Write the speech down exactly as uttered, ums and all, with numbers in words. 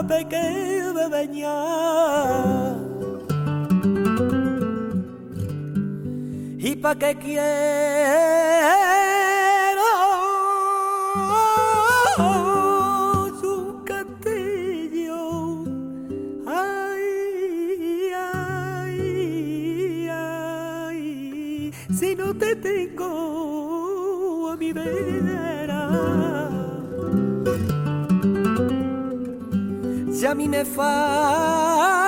de que me bañar. ¿Y pa' qué quiero su castillo? Ay, ay, ay, si no te tengo a mi vera. Si a mí me falta